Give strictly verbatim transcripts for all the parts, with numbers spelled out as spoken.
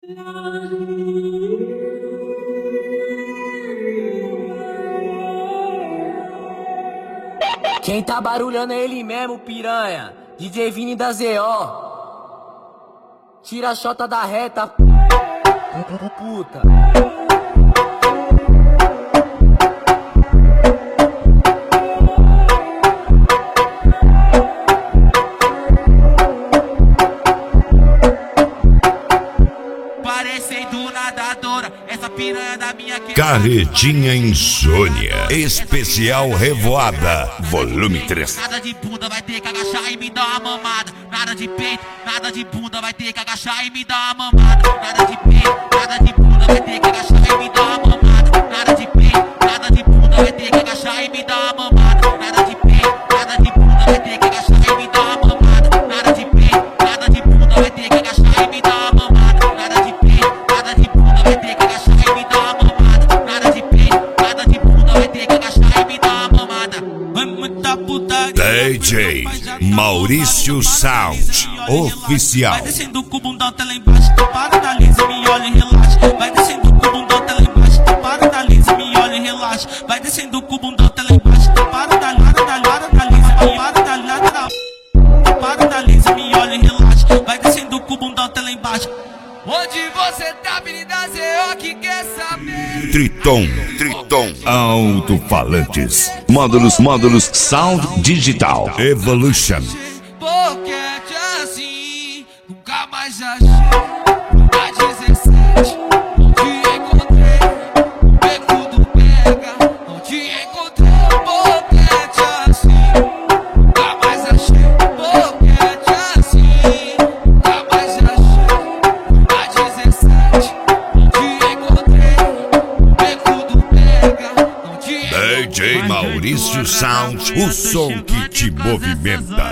Quem tá barulhando é ele mesmo, piranha. D J Vini da Z O. Tira a chota da reta, puta. Parecendo nadadora, essa piranha da minha que... Carretinha Insônia, especial Revoada, volume três. Nada de bunda, vai ter que agachar e me dar uma mamada. Nada de peito, nada de bunda, vai ter que agachar e me dar uma mamada. Nada de peito, nada de bunda, vai ter que agachar e me dar uma mamada. Nada de peito, nada de bunda, vai ter que agachar e me dar uma mamada. Nada de peito, nada de bunda, vai ter que agachar e me dar uma mamada. Nada de peito, nada de bunda, vai ter que agachar e me dar uma mamada. Nada de peito, nada de bunda, vai ter que agachar e me dar uma mamada. Nada de peito, nada de bunda, vai ter que agachar e me dar uma mamada. Vai muita putaria. D J Maurício Sound Oficial. Vai descendo com o bundão até lá embaixo, tu para, analisa, me olha e relaxa. Vai descendo com o bundão até lá embaixo, tu para, analisa, me olha e relaxa. Vai descendo com o bundão até lá embaixo, tu para, analisa, analisa, me para, analisa, tu para, analisa, me olha e relaxa. Vai descendo com o bundão até lá embaixo. Onde você tá, Avenida Z O, que quer saber? Triton, Triton, alto-falantes, módulos, módulos, sound digital, Evolution. Boquete assim, nunca mais achei. A dezessete, não te encontrei. Beco do Pega, não te encontrei. Boquete assim, nunca mais achei. Boquete assim, nunca mais achei. A dezessete, não te encontrei. Beco do Pega, não te encontrei. D J Maurício Sound, o som que te movimenta.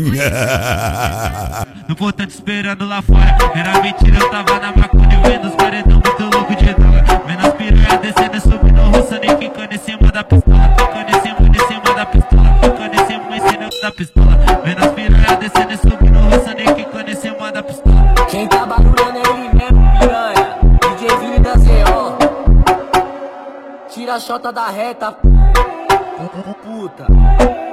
No portante esperando lá fora, era mentira, eu tava na maconha vendo os paredão muito louco de droga. Vendo as piranhas descendo, subindo, roçando e ficando em cima da pistola. Ficando em cima, em cima da pistola. Ficando em cima, em cima da pistola. Vendo as piranhas descendo, subindo, roçando e ficando em cima da pistola. Quem tá barulhando é ele mesmo, piranha. D J Vini da Z O. Tira a chota da reta, puta.